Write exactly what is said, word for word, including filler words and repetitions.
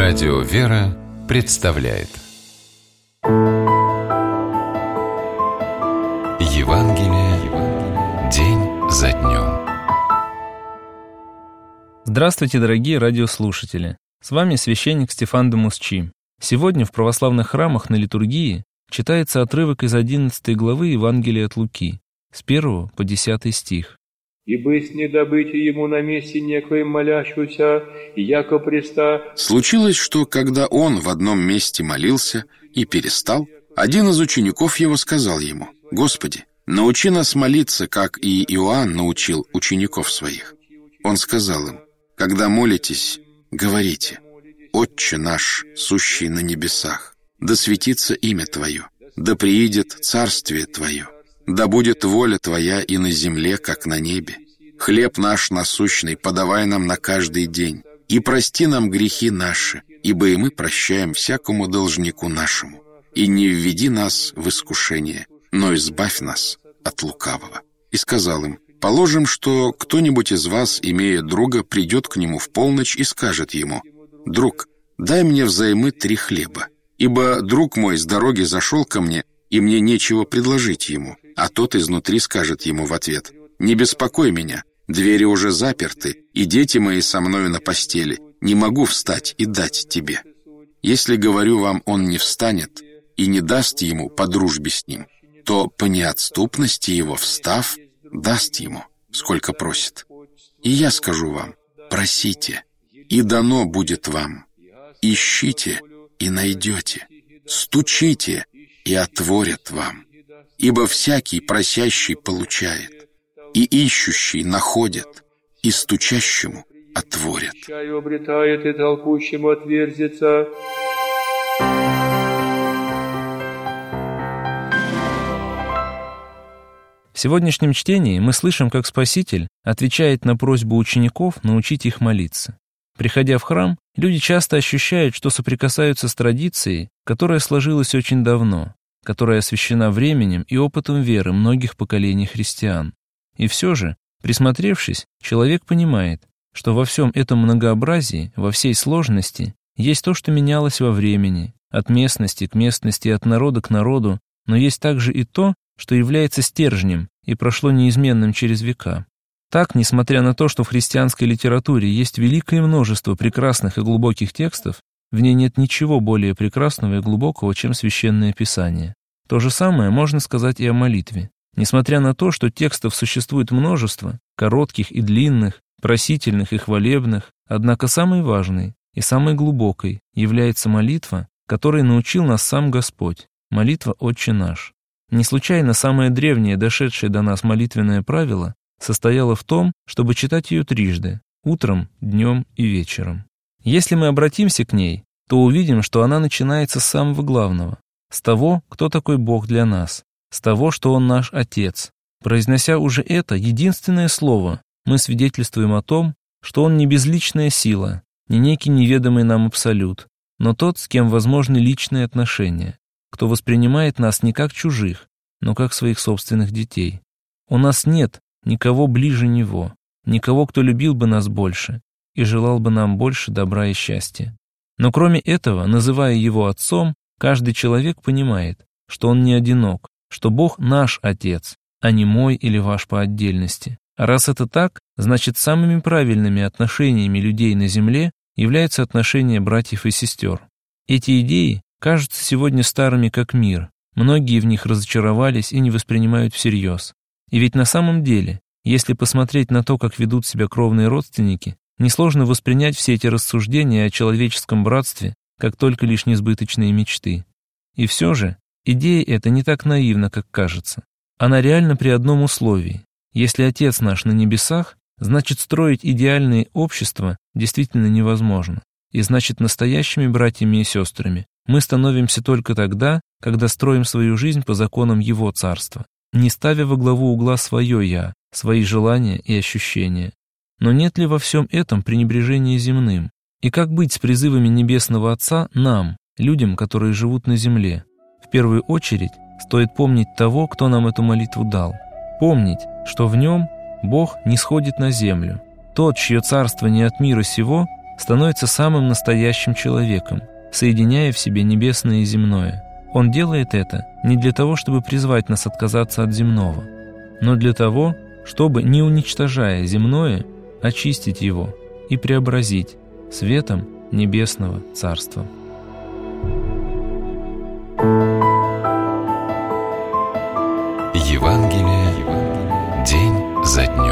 Радио «Вера» представляет Евангелие день за днем. Здравствуйте, дорогие радиослушатели! С вами священник Стефан де Мусчи. Сегодня в православных храмах на литургии читается отрывок из одиннадцатой главы Евангелия от Луки, с первого по десятый стих. «И бысть не добыть ему на месте некоем молящуюся, и яко преста...» Случилось, что когда он в одном месте молился и перестал, один из учеников его сказал ему: «Господи, научи нас молиться, как и Иоанн научил учеников своих». Он сказал им: «Когда молитесь, говорите: Отче наш, сущий на небесах, да светится имя Твое, да приидет царствие Твое, да будет воля Твоя и на земле, как на небе. Хлеб наш насущный подавай нам на каждый день, и прости нам грехи наши, ибо и мы прощаем всякому должнику нашему. И не введи нас в искушение, но избавь нас от лукавого». И сказал им: «Положим, что кто-нибудь из вас, имея друга, придет к нему в полночь и скажет ему: „Друг, дай мне взаймы три хлеба, ибо друг мой с дороги зашел ко мне, и мне нечего предложить ему“, а тот изнутри скажет ему в ответ: „Не беспокой меня, двери уже заперты, и дети мои со мною на постели, не могу встать и дать тебе“. Если, говорю вам, он не встанет и не даст ему по дружбе с ним, то по неотступности его, встав, даст ему, сколько просит. И я скажу вам: просите, и дано будет вам, ищите, и найдете, стучите, и отворят вам. Ибо всякий просящий получает, и ищущий находит, и стучащему отворят». «Чаю обретает, и толкущему отверзится». В сегодняшнем чтении мы слышим, как Спаситель отвечает на просьбу учеников научить их молиться. Приходя в храм, люди часто ощущают, что соприкасаются с традицией, которая сложилась очень давно, которая освящена временем и опытом веры многих поколений христиан. И все же, присмотревшись, человек понимает, что во всем этом многообразии, во всей сложности, есть то, что менялось во времени, от местности к местности, от народа к народу, но есть также и то, что является стержнем и прошло неизменным через века. Так, несмотря на то, что в христианской литературе есть великое множество прекрасных и глубоких текстов, в ней нет ничего более прекрасного и глубокого, чем Священное Писание. То же самое можно сказать и о молитве. Несмотря на то, что текстов существует множество, коротких и длинных, просительных и хвалебных, однако самой важной и самой глубокой является молитва, которой научил нас сам Господь, молитва «Отче наш». Не случайно самое древнее, дошедшее до нас молитвенное правило состояло в том, чтобы читать ее трижды — утром, днем и вечером. Если мы обратимся к ней, то увидим, что она начинается с самого главного, с того, кто такой Бог для нас, с того, что Он наш Отец. Произнося уже это единственное слово, мы свидетельствуем о том, что Он не безличная сила, не некий неведомый нам абсолют, но тот, с кем возможны личные отношения, кто воспринимает нас не как чужих, но как своих собственных детей. У нас нет никого ближе Него, никого, кто любил бы нас больше и желал бы нам больше добра и счастья. Но кроме этого, называя Его Отцом, каждый человек понимает, что он не одинок, что Бог наш Отец, а не мой или ваш по отдельности. А раз это так, значит, самыми правильными отношениями людей на земле являются отношения братьев и сестер. Эти идеи кажутся сегодня старыми как мир, многие в них разочаровались и не воспринимают всерьез. И ведь на самом деле, если посмотреть на то, как ведут себя кровные родственники, несложно воспринять все эти рассуждения о человеческом братстве как только лишь несбыточные мечты. И все же, идея эта не так наивна, как кажется. Она реальна при одном условии. Если Отец наш на небесах, значит, строить идеальное общество действительно невозможно. И значит, настоящими братьями и сестрами мы становимся только тогда, когда строим свою жизнь по законам Его Царства, не ставя во главу угла свое «я», свои желания и ощущения. Но нет ли во всем этом пренебрежения земным? И как быть с призывами Небесного Отца нам, людям, которые живут на земле? В первую очередь стоит помнить того, кто нам эту молитву дал. Помнить, что в нем Бог не сходит на землю. Тот, чье царство не от мира сего, становится самым настоящим человеком, соединяя в себе небесное и земное. Он делает это не для того, чтобы призвать нас отказаться от земного, но для того, чтобы, не уничтожая земное, очистить его и преобразить светом небесного Царства. Евангелие день за днем.